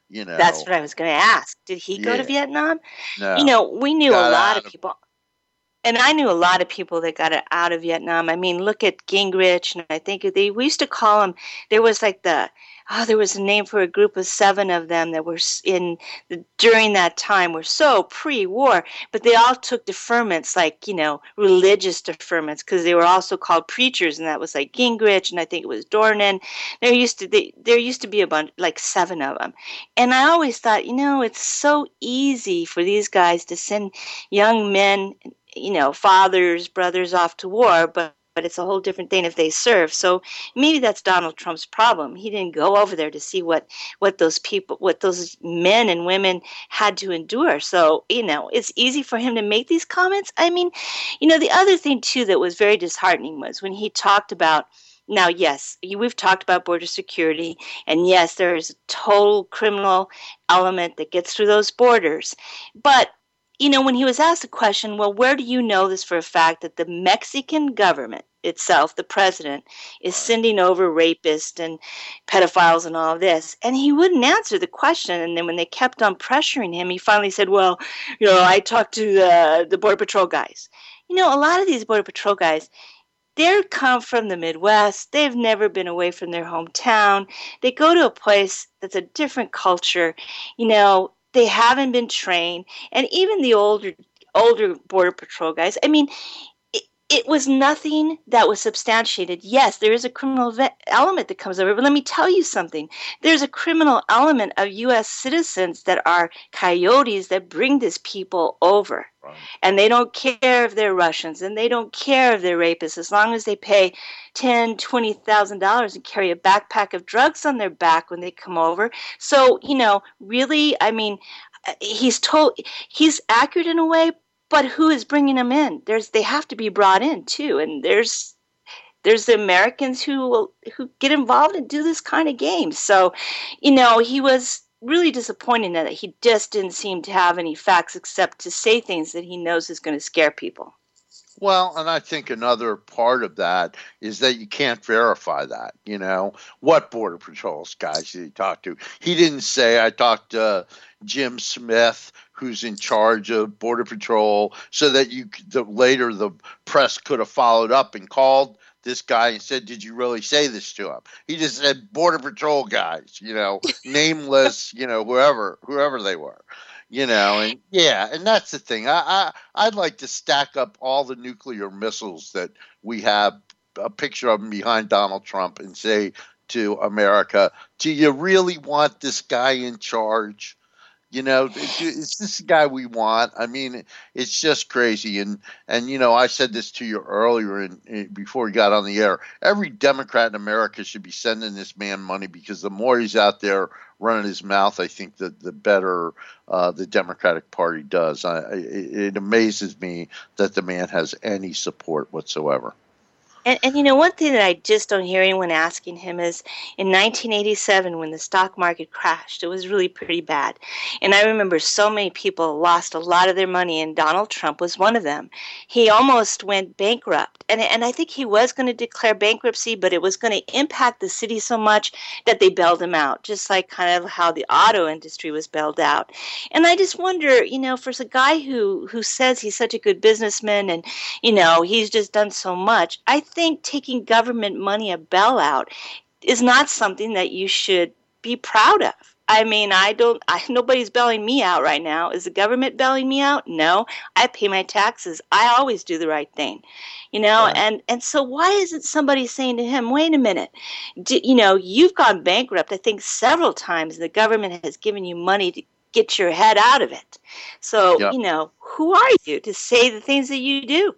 You know, That's what I was going to ask. Did he go Yeah. to Vietnam? No. You know, we knew Got a lot out of of- people. And I knew a lot of people that got out of Vietnam. I mean, look at Gingrich, and I think they we used to call them. There was like the oh, there was a name for a group of seven of them that were s- in the, during that time were so pre-war, but they all took deferments, like you know, religious deferments, because they were also called preachers, and that was like Gingrich, and I think it was Dornan. There used to they, there used to be a bunch, like seven of them, and I always thought, you know, it's so easy for these guys to send young men, you know, fathers, brothers off to war, but but it's a whole different thing if they serve. So maybe that's Donald Trump's problem. He didn't go over there to see what what those people, what those men and women had to endure. So, you know, it's easy for him to make these comments. I mean, you know, the other thing too that was very disheartening was when he talked about, now, yes, we've talked about border security, and yes, there is a total criminal element that gets through those borders. But you know, when he was asked the question, well, where do you know this for a fact that the Mexican government itself, the president, is sending over rapists and pedophiles and all of this? And he wouldn't answer the question. And then when they kept on pressuring him, he finally said, well, you know, I talked to the, the Border Patrol guys. You know, a lot of these Border Patrol guys, they come from the Midwest. They've never been away from their hometown. They go to a place that's a different culture. You know, they haven't been trained, and even the older older Border Patrol guys, I mean, it, it was nothing that was substantiated. Yes, there is a criminal ve- element that comes over, but let me tell you something. There's a criminal element of U S citizens that are coyotes that bring these people over. Right. And they don't care if they're Russians, and they don't care if they're rapists, as long as they pay ten thousand dollars, twenty thousand dollars and carry a backpack of drugs on their back when they come over. So, you know, really, I mean, he's told he's accurate in a way, but who is bringing them in? There's they have to be brought in too, and there's there's the Americans who who get involved and do this kind of game. So, you know, he was really disappointing that he just didn't seem to have any facts except to say things that he knows is going to scare people. Well, and I think another part of that is that you can't verify that. You know, what Border Patrol's guys did he talk to? He didn't say, I talked to Jim Smith, who's in charge of Border Patrol, so that you the, later the press could have followed up and called this guy and said, did you really say this to him? He just said Border Patrol guys, you know, nameless, you know, whoever, whoever they were. You know, and yeah, and that's the thing. I, I I'd like to stack up all the nuclear missiles that we have, a picture of them behind Donald Trump, and say to America, do you really want this guy in charge? You know, is this the guy we want? I mean, it's just crazy. And, and you know, I said this to you earlier in, in, before we got on the air. Every Democrat in America should be sending this man money, because the more he's out there running his mouth, I think that the better uh, the Democratic Party does. I, it, it amazes me that the man has any support whatsoever. And, and you know, one thing that I just don't hear anyone asking him is, in nineteen eighty-seven, when the stock market crashed, it was really pretty bad. And I remember so many people lost a lot of their money, and Donald Trump was one of them. He almost went bankrupt. And, and I think he was going to declare bankruptcy, but it was going to impact the city so much that they bailed him out, just like kind of how the auto industry was bailed out. And I just wonder, you know, for a guy who, who says he's such a good businessman and, you know, he's just done so much, I think think taking government money, a bailout, is not something that you should be proud of. I mean, I don't, I, nobody's bailing me out right now. Is the government bailing me out? No, I pay my taxes. I always do the right thing, you know, right. and, and so why isn't somebody saying to him, wait a minute, do, you know, you've gone bankrupt, I think several times, and the government has given you money to get your head out of it. So, yep. you know, who are you to say the things that you do?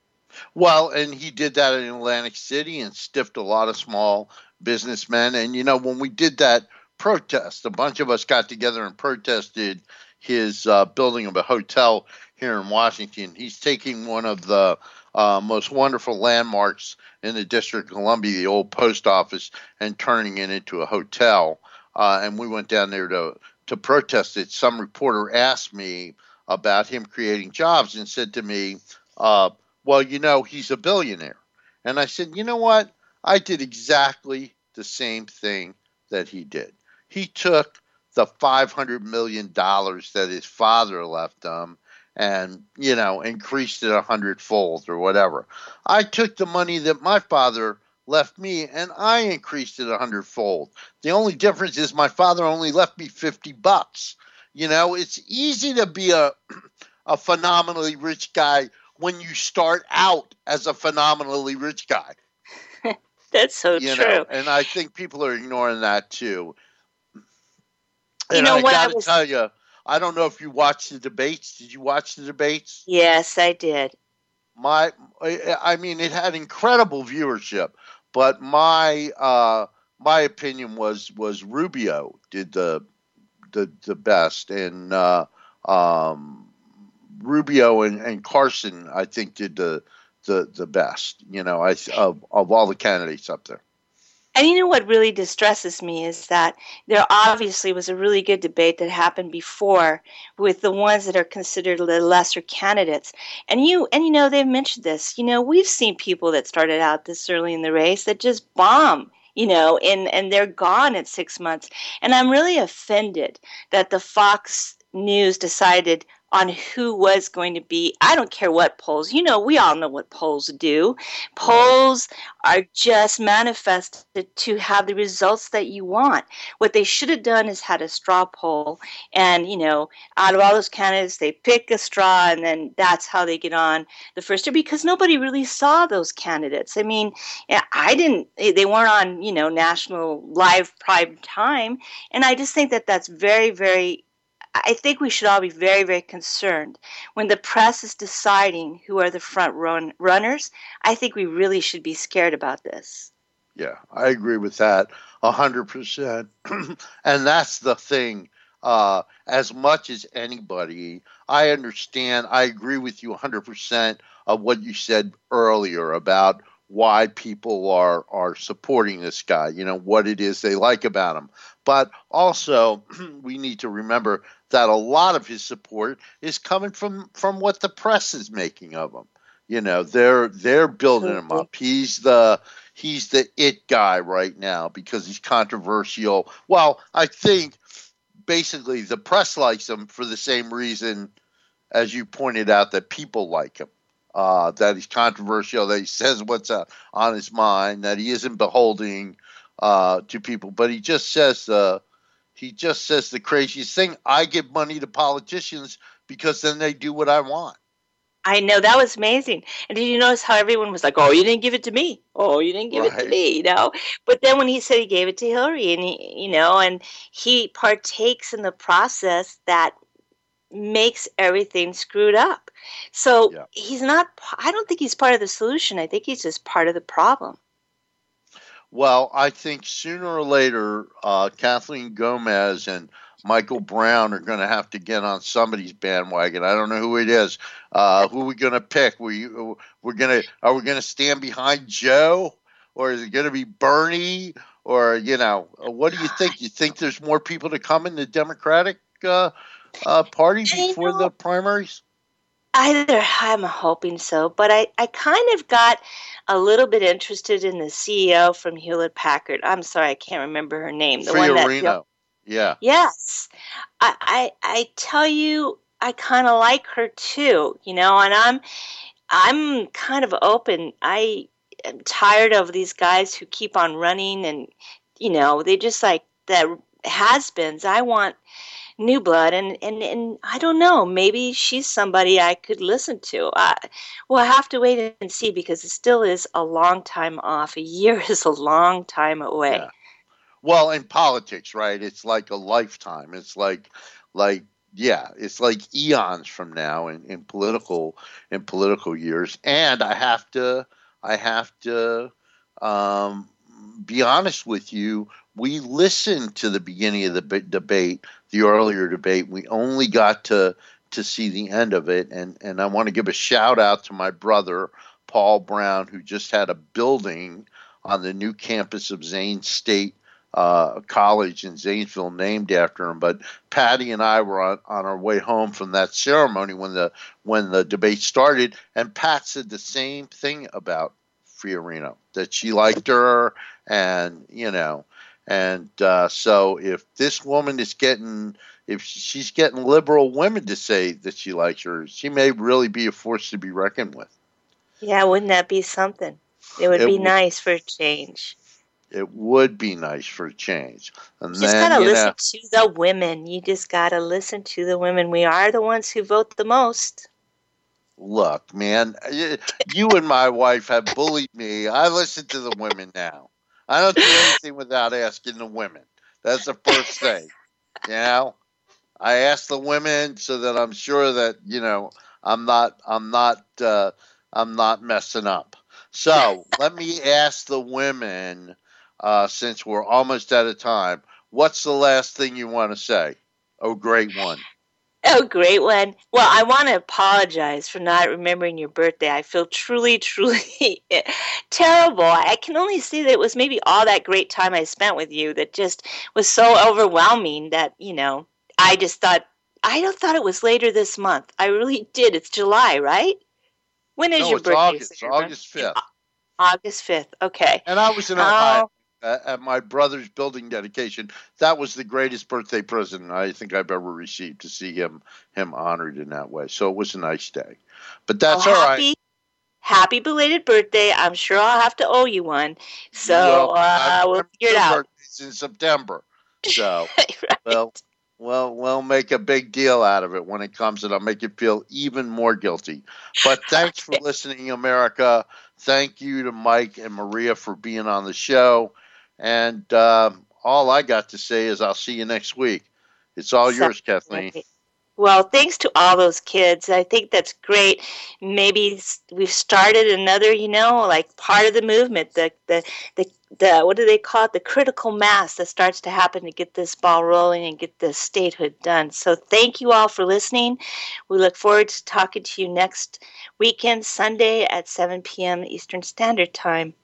Well, and he did that in Atlantic City and stiffed a lot of small businessmen. And, you know, when we did that protest, a bunch of us got together and protested his uh, building of a hotel here in Washington. He's taking one of the uh, most wonderful landmarks in the District of Columbia, the old post office, and turning it into a hotel. Uh, and we went down there to, to protest it. Some reporter asked me about him creating jobs and said to me, uh, well, you know, he's a billionaire. And I said, you know what? I did exactly the same thing that he did. He took the five hundred million dollars that his father left him and, you know, increased it a hundredfold or whatever. I took the money that my father left me and I increased it a hundredfold. The only difference is my father only left me fifty bucks. You know, it's easy to be a a phenomenally rich guy when you start out as a phenomenally rich guy. That's so you true. Know, and I think people are ignoring that too. You and know I what? got to I was... tell you, I don't know if you watched the debates. Did you watch the debates? Yes, I did. My, I mean, it had incredible viewership, but my uh, my opinion was was Rubio did the the the best, and uh, um, Rubio and, and Carson, I think, did the the the best. You know, I of of all the candidates up there. And you know what really distresses me is that there obviously was a really good debate that happened before with the ones that are considered the lesser candidates. And you and you know, they've mentioned this. You know, we've seen people that started out this early in the race that just bomb, you know, and, and they're gone in six months. And I'm really offended that the Fox News decided on who was going to be. I don't care what polls. You know, we all know what polls do. Polls are just manifested to have the results that you want. What they should have done is had a straw poll. And, you know, out of all those candidates, they pick a straw and then that's how they get on the first year because nobody really saw those candidates. I mean, I didn't, they weren't on, you know, national live prime time. And I just think that that's very, very I think we should all be very, very concerned when the press is deciding who are the front run runners. I think we really should be scared about this. Yeah, I agree with that a hundred percent. And that's the thing. Uh, as much as anybody, I understand. I agree with you a hundred percent of what you said earlier about why people are are supporting this guy. You know what it is they like about him. But also, we need to remember that a lot of his support is coming from, from what the press is making of him. You know, they're they're building him up. He's the he's the it guy right now because he's controversial. Well, I think basically the press likes him for the same reason as you pointed out that people like him. Uh, that he's controversial, that he says what's uh, on his mind, that he isn't beholding uh, to people, but he just says uh, he just says the craziest thing. I give money to politicians because then they do what I want. I know, that was amazing. And did you notice how everyone was like, "Oh, you didn't give it to me. Oh, you didn't give right. it to me," you know? But then when he said he gave it to Hillary, and he, you know, and he partakes in the process that makes everything screwed up. So yeah. he's not, I don't think he's part of the solution. I think he's just part of the problem. Well, I think sooner or later, uh, Kathleen Gomez and Michael Brown are going to have to get on somebody's bandwagon. I don't know who it is. Uh, who are we going to pick? We, we're going to, are we going to stand behind Joe, or is it going to be Bernie? Or, you know, what do you think? You think there's more people to come in the Democratic uh Uh, party before you know, the primaries? Either, I'm hoping so, but I, I kind of got a little bit interested in the C E O from Hewlett Packard. I'm sorry, I can't remember her name. The Fiorina. one that, yeah. Yes. I, I, I tell you, I kind of like her too, you know, and I'm, I'm kind of open. I am tired of these guys who keep on running and, you know, they just like the has-beens. I want new blood, and, and, and I don't know, maybe she's somebody I could listen to. Uh, we'll have to wait and see because it still is a long time off. A year is a long time away. Yeah. Well, in politics, right, it's like a lifetime. It's like, like yeah, it's like eons from now in, in political in political years. And I have to, I have to um, be honest with you. We listened to the beginning of the b- debate, the earlier debate. We only got to to see the end of it, and and I want to give a shout out to my brother Paul Brown, who just had a building on the new campus of Zane State uh, College in Zanesville named after him. But Patty and I were on, on our way home from that ceremony when the when the debate started, and Pat said the same thing about Fiorina, that she liked her, and you know. And uh, so if this woman is getting, if she's getting liberal women to say that she likes her, she may really be a force to be reckoned with. Yeah, wouldn't that be something? It would It be would. nice for a change. It would be nice for a change. And You just then, gotta you listen know, to the women. You just gotta listen to the women. We are the ones who vote the most. look, man, you you and my wife have bullied me. I listen to the women now. I don't do anything without asking the women. That's the first thing. You know, I ask the women so that I'm sure that, you know, I'm not, I'm not, uh, I'm not messing up. So let me ask the women, uh, since we're almost out of time, what's the last thing you want to say? Oh, great one. Oh, great one. Well, I want to apologize for not remembering your birthday. I feel truly, truly terrible. I can only say that it was maybe all that great time I spent with you that just was so overwhelming that, you know, I just thought, I don't thought it was later this month. I really did. It's July, right? When is No, your it's birthday? August, Sarah? August fifth. August fifth. Okay. And I was in Oh. Ohio uh, at my brother's building dedication. That was the greatest birthday present I think I've ever received, to see him him honored in that way. So it was a nice day. But that's Well, all happy, right. Happy belated birthday. I'm sure I'll have to owe you one. So Well, uh, I we'll remember figure it your out. birthday's in September. So well, well, we'll make a big deal out of it when it comes, and I'll make you feel even more guilty. But thanks for listening, America. Thank you to Mike and Maria for being on the show. And uh, all I got to say is I'll see you next week. It's all yours, Kathleen. Well, thanks to all those kids. I think that's great. Maybe s- we've started another, you know, like part of the movement, the, the, the, the, what do they call it? The critical mass that starts to happen to get this ball rolling and get this statehood done. So thank you all for listening. We look forward to talking to you next weekend, Sunday at seven p.m. Eastern Standard Time.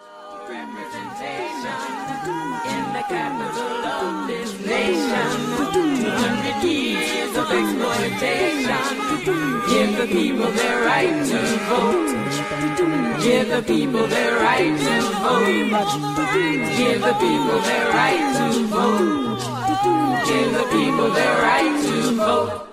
In the capital of this nation, two hundred years of exploitation. Give the people their right to vote. Give the people their right to vote. Give the people their right to vote. Give the people their right to vote.